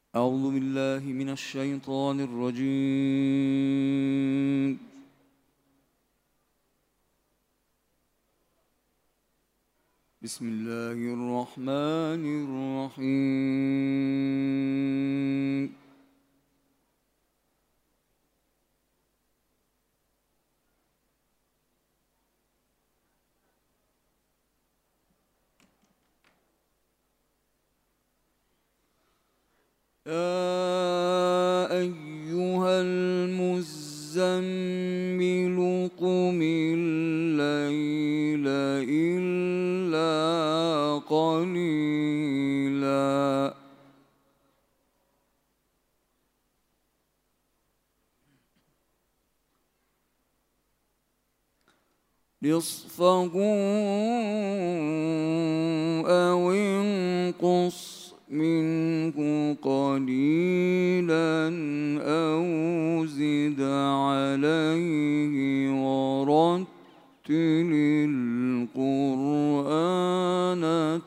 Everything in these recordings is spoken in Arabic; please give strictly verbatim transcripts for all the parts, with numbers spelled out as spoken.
أعوذ بالله من الشيطان الرجيم. بسم الله الرحمن الرحيم. يا أيها المزمل قم الليل إلا قليلا نصفه أو انقص منه قليلا أو زد عليه ورتل القرآن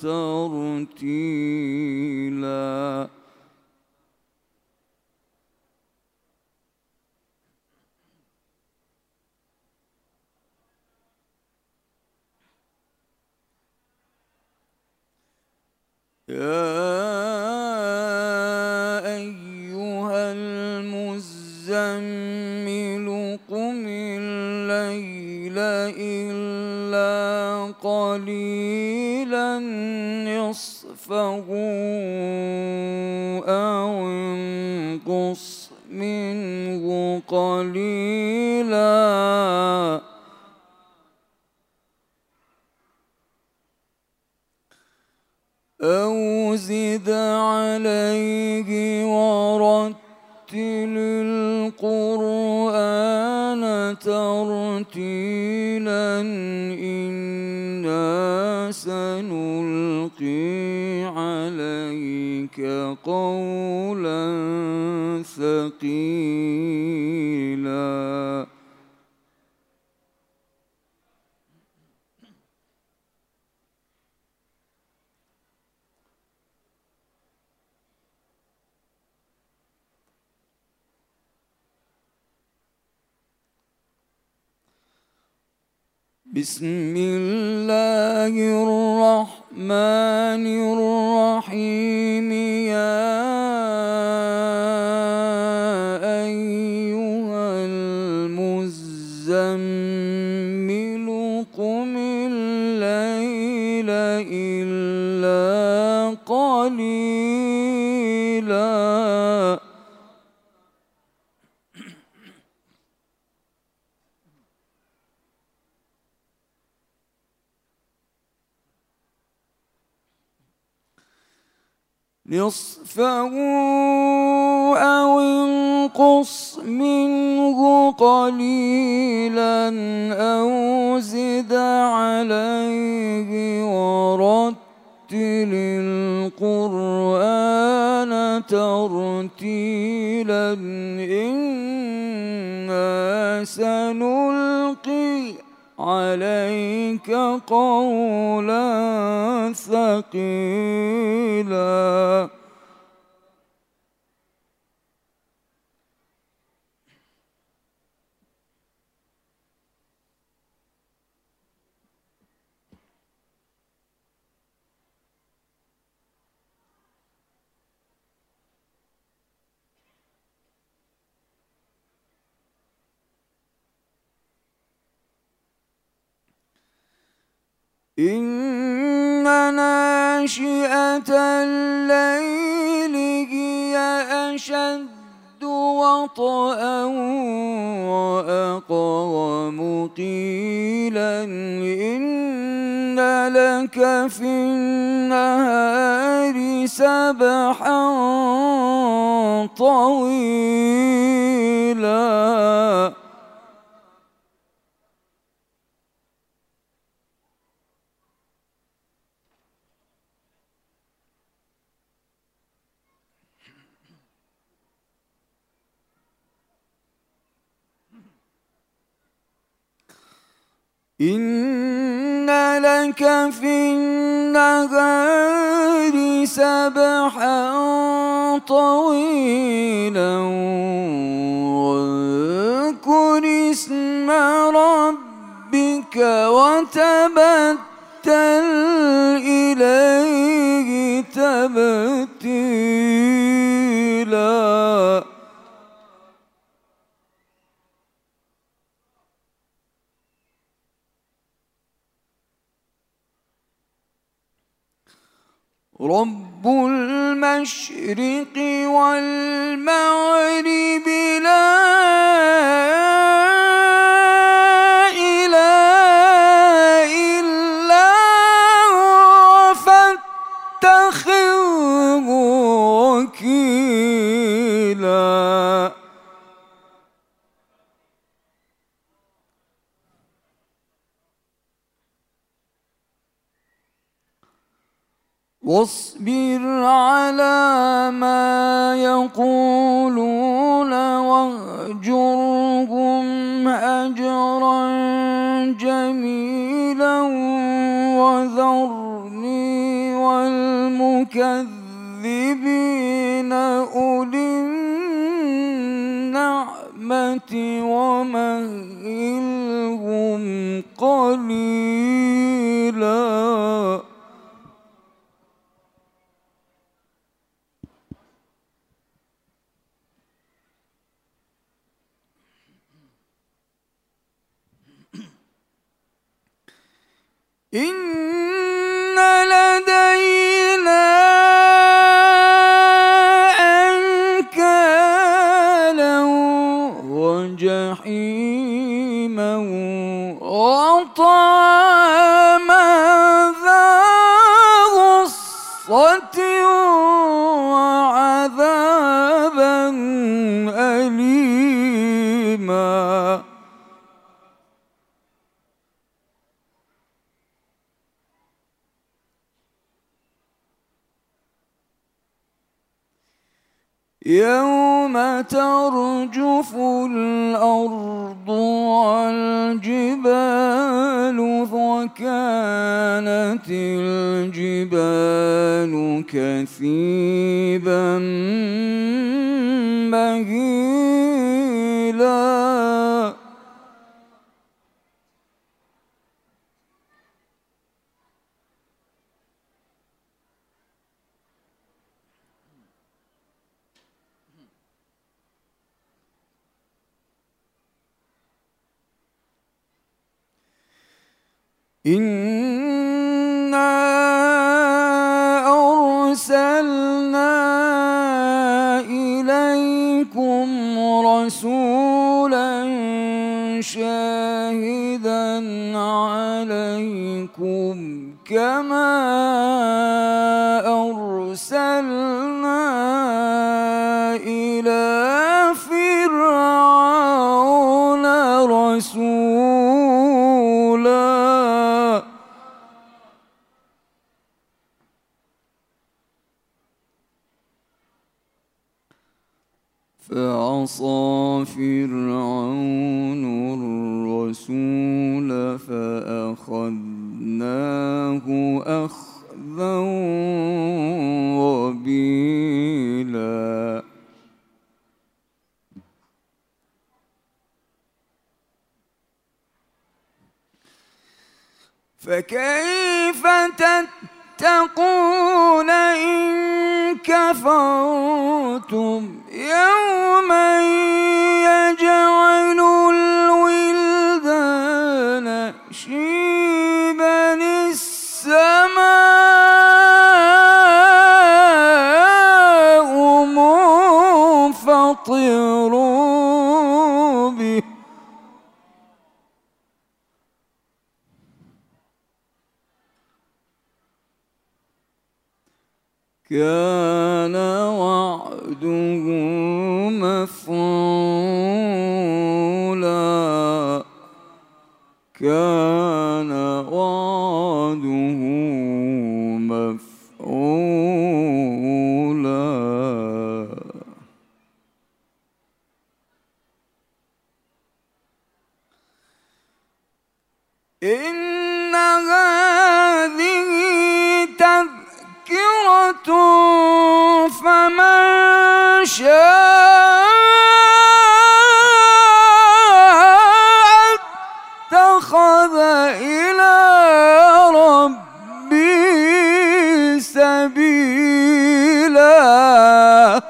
ترتيلا. يا أيها المزمل قم الليل إلا قليلا نصفه أو انقص منه قليلا أو زد عليه ورتل القرآن ترتيلا إنا سنلقي عليك قولا ثقيلا. بسم الله الرحمن الرحيم. يا أيها المزمل قم الليل إلا قليلا نصفه أو انقص منه قليلا أو زد عليه ورتل القرآن ترتيلا إنا سنلقي عليك قولا ثقيلا. إن ناشئة الليل هي أشد وطئا وأقوم قيلا إن لك في النهار سبحا طويلا إن لك في النهار سبحا طويلا واذكر اسم ربك وتبتل إليه تبتيلا رب المشرق والمغرب لا إله إلا هو فاتخذه وكيلا واصبر على ما يقولون واهجرهم هجرا جميلا وذرني والمكذبين أولي النعمة ومهلهم قليلا إن لدينا أنكالا وجحيما وطعاما ذا غصة وعذابا أليما يوم ترجف الأرض والجبال وكانت الجبال كثيبا مهيلا إنا أرسلنا إليكم رسولا شاهدا عليكم كما أرسلنا إلى فرعون رسولا فعصى فرعون الرسول فأخذناه أخذا وبيلا فكيف تتقون إن كفرتم يوما يجعل الولدان شيبا السماء منفطر به كان وعده مفعولا كان وعده مفعولا إن هذه تذكرة فمن شاء اتخذ إلى ربه سبيلا.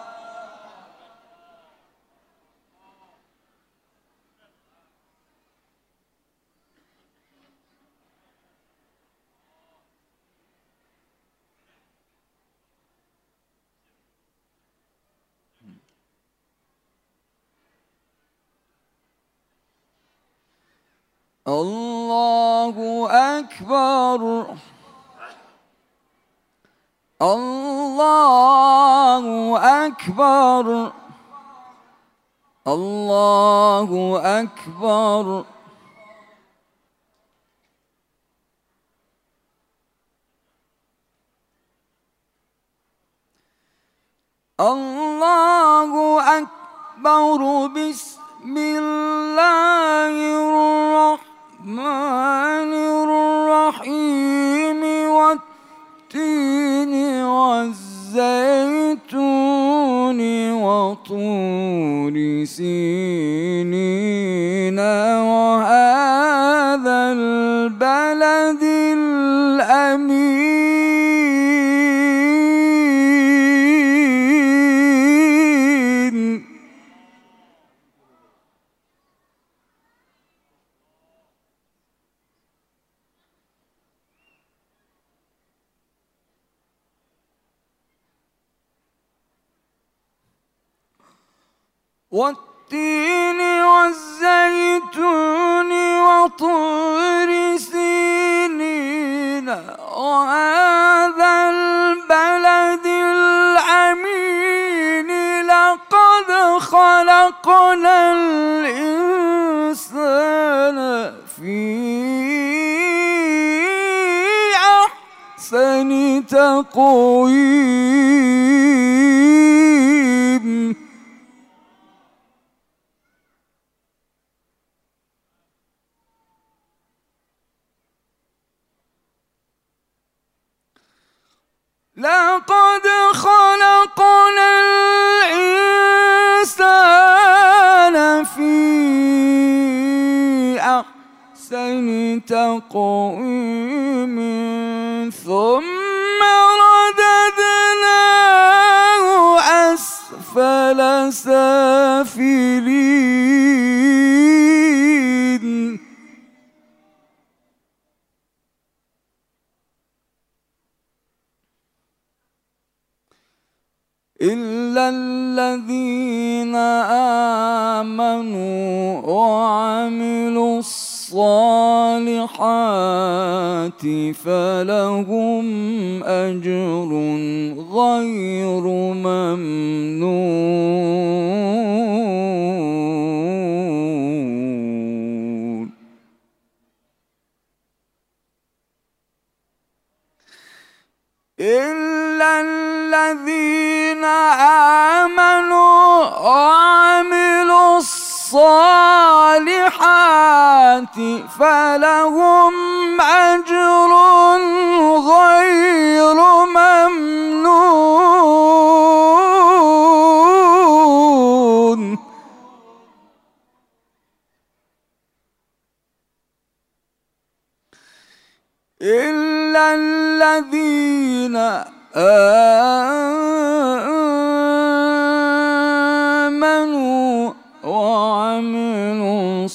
الله أكبر. الله أكبر. الله أكبر. الله أكبر. بسم الله الرحمن الرحيم. والتين والزيتون وطور سينين وهذا البلد الأمين. والتين والزيتون وطور سينين وهذا البلد الأمين. لقد خلقنا الإنسان في أحسن تقويم. لقد خلقنا الإنسان في أحسن تقويم ثم رددناه أسفل سافلين. إلا الذين آمنوا وعملوا الصالحات فلهم أجر غير ممنون. إلا الذين آمنوا وعملوا الصالحات فلهم أجر غير ممنون. إلا الذين آمنوا وعملوا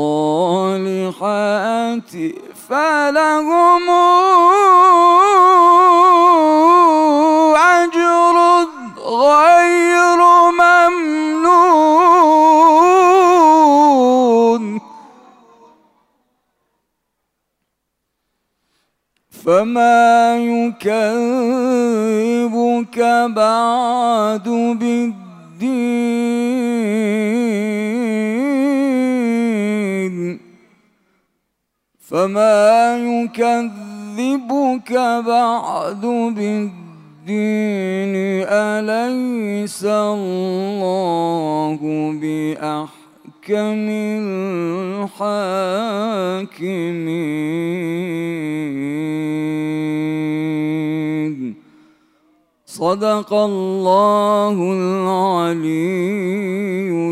الصالحات فلهم أجر غير ممنون. فما يكذبك بعد بالدين. فما يكذبك بعد بالدين. أليس الله بأحكم الحاكمين. صدق الله العلي